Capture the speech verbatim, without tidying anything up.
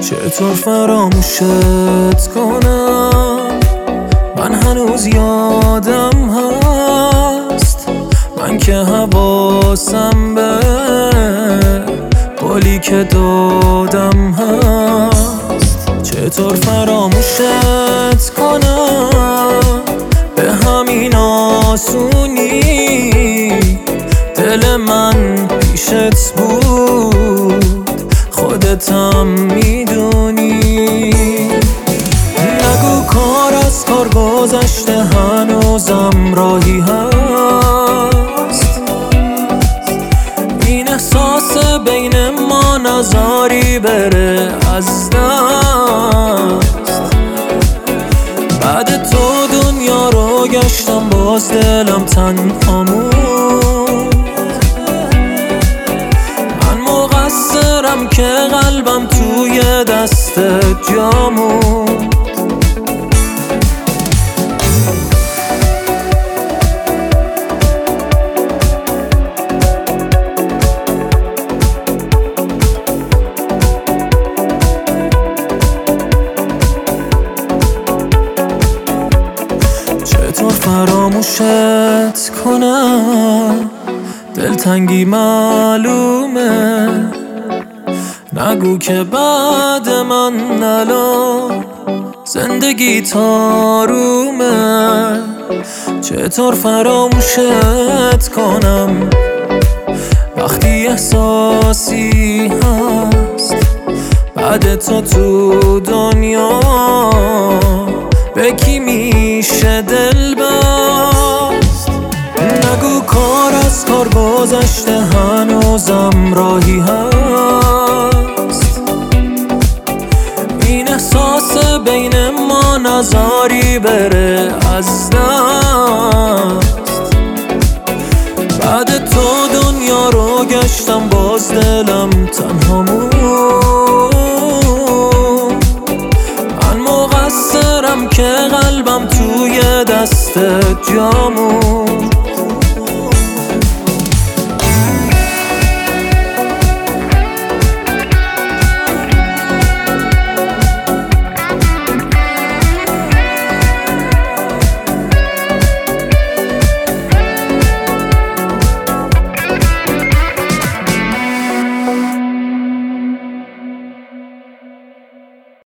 چطور فراموشت کنم؟ من هنوز یادم هست، من که حواسم به قولی که دادم هست. چطور فراموشت کنم؟ به همین آسونی دل من پیشت بود، خودتم میدونی. نگو کار از کار گذشته، هنوزم راهی هست. این احساس بین ما نذاری بره از دست. بعد تو دنیا رو گشتم، باز دلم تنها موند. من مقصرم که قلبم توی دستت جا موند. چطور فراموشت کنم؟ دلتنگی معلومه، نگو که بعد من الان زندگی تارومه. چطور فراموشت کنم وقتی احساسی هست بعد تو تو دنیا؟ به کی میشه دل بست؟ نگو کار از کار گذشته، هنوزم راهی هست. این احساس بین ما نذاری بره از دست. بعد تو دنیا رو گشتم، باز دلم تنها موند. من مقصرم که قلبم توی دستت جا موند.